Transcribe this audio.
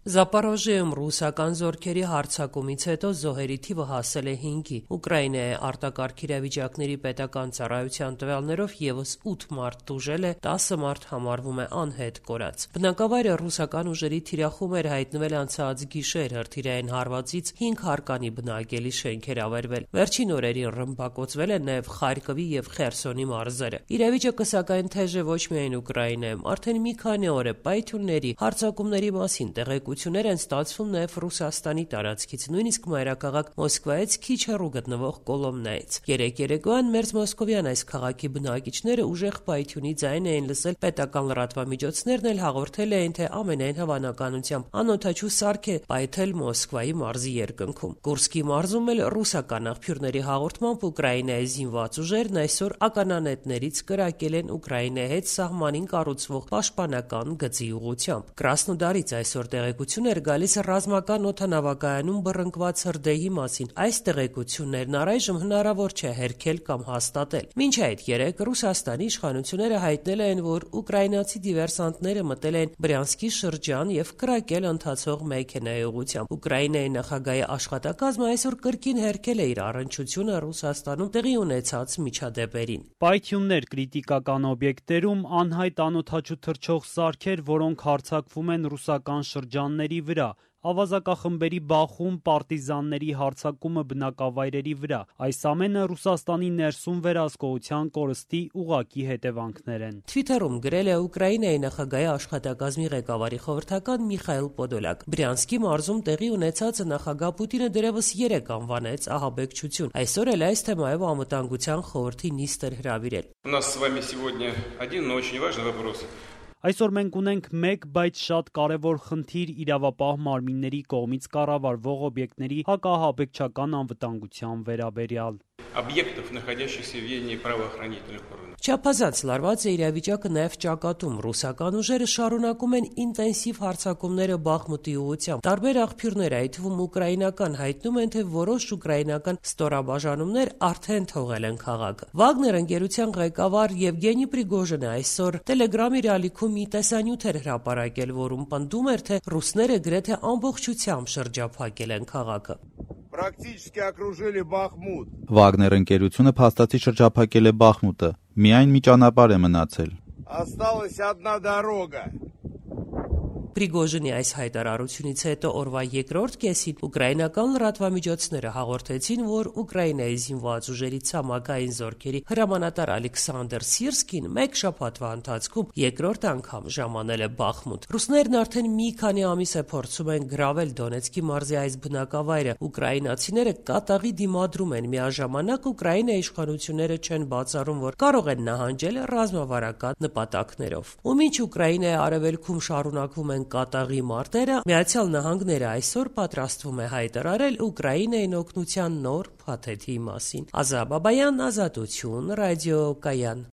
Զապարոժիում ռուսական զորքերի հարձակումից հետո զոհերի թիվը հասել է 5-ի։ Ուկրաինայի արտակարգ իրավիճակների պետական ծառայության տվյալներով եւս 8 մարդ տուժել է, 10 մարդ համարվում է անհետ կորած։ Բնակավայրը ռուսական ուժերի թիրախում էր հայտնվել անցած գիշեր, հրթիռային հարվածից 5 հարկանի բնակելի շենք էր ավերվել։ Վերջին օրերին ռմբակոծվել են նաեւ Խարկովի եւ Խերսոնի մարզերը։ Իրավիճակը սակայն թեժ է ոչ միայն Ուկրաինայում, արդեն մի քանի օր է պայթյունների, հարձակումների մասին տեղեկություններ են ստացվում նաև Ռուսաստանի տարածքից, նույնիսկ մայրաքաղաք Մոսկվայից քիչ հեռու գտնվող Կոլոմնայից։ Երեկ երեկոյան մերձմոսկովյան այս քաղաքի բնակիչները ուժեղ պայթյունի ձայն էին լսել, պետական լրատվամիջոցներն էլ հաղորդել էին, թե ամենայն հավանականությամբ անօդաչու սարք է պայթել Մոսկվայի մարզի երկնքում։ Կուրսկի մարզում էլ ռուսական աղբյուրների հաղորդմամբ Ուկրաինայի զինված ուժերն այսօր ականանետներից կրակել են Ուկրաինայի հետ սահմանին կառուցվող պաշտպանական գծի ուղղությամբ։ Կրասնոդարից այսօր տեղեկություն էր գալիս ռազմական օդանավակայանում բռնկված հրդեհի մասին։ Այս տեղեկություններն առայժմ հնարավոր չէ հերքել կամ հաստատել։ Մինչ այդ երեկ Ռուսաստանի իշխանությունները հայտնել են, որ ուկրաինացի դիվերսանտները մտել են Բրյանսկի շրջան եւ կրակել ընթացող մեքենայի ուղղությամբ։ Ուկրաինայի նախագահի աշխատակազմը այսօր կրկին հերքել է իր առնչությունը Ռուսաստանում տեղի ունեցած միջադեպերին։ Պայթյուններ կրիտիկական օբյեկտերում, անհայտ անօդաչու թռչող սարքեր, որոնք հարձակվում են ռուսական շրջանների վրա, ավազակախմբերի բախում, պարտիզանների հարձակումը բնակավայրերի վրա։ Այս ամենը Ռուսաստանի ներսում վերահսկողության կորստի ուղղակի հետևանքներ են։ Թվիթերում գրել է Ուկրաինայի նախագահի աշխատակազմի ղեկավարի խորհրդական Միխայել Պոդոլակ։ Բրյանսկի մարզում տեղի ունեցածը նախագահ Պուտինը դեռևս 3 անվանեց ահաբեկչություն։ Այսօր էլ այս թեմայով անվտանգության խորհրդի նիստ էր հրավիրել։ У нас с вами сегодня один, но очень важный вопрос. Այսօր մենք ունենք մեկ, բայց շատ կարևոր խնդիր իրավապահ մարմինների կողմից կառավարվող օբյեկտների հակահաբեկչական անվտանգության վերաբերյալ։ Объектов, находящихся в ведении правоохранительных органов. Չափազանց լարված է իրավիճակը նաև ճակատում։ Ռուսական ուժերը շարունակում են ինտենսիվ հարձակումները Բախմուտի ուղղությամբ։ Տարբեր աղբյուրներ, այդ թվում ուկրաինական, հայտնում են, թե որոշ ուկրաինական ստորաբաժանումներ արդեն թողել են քաղաքը։ Վագներ ընկերության ղեկավար Եվգենի Պրիգոժինը այսօր Telegram իր ալիքում մի տեսանյութ էր հրապարակել, որում պնդում էր, թե ռուսները գրեթե ամբողջությամբ շրջափակել են քաղաքը։ Практически окружили Бахмут. Վագներ ընկերությունը փաստացի շրջափակել է Բախմուտը։ Միայն մի ճանապարհ է մնացել։ Осталась одна дорога. Պրիգոժինի այս հայտարարությունից հետո օրվա երկրորդ կեսին ուկրաինական լրատվամիջոցները հաղորդեցին, որ Ուկրաինայի զինված ուժերի ցամաքային զորքերի հրամանատար Ալեքսանդր Սիրսկին մեկ շաբաթվա ընթացքում երկրորդ անգամ ժամանել է Բախմուտ։ Ռուսներն արդեն մի քանի ամիս է փորձում են գրավել Դոնեցկի մարզի այս բնակավայրը։ Ուկրաինացիները կատաղի դիմադրում են, միաժամանակ Ուկրաինայի իշխանությունները չեն բացառում, որ կարող են նահանջել ռազմավարական նպատակներով։ Ու մինչ Ուկրաինայի արևելքում շարունակվում են կատաղի մարտերը, Միացյալ Նահանգները այսօր պատրաստվում է հայտարարել Ուկրաինային օգնության նոր փաթեթի մասին։ Ազա Բաբայան, Ազատություն, Ռադիո Կայան։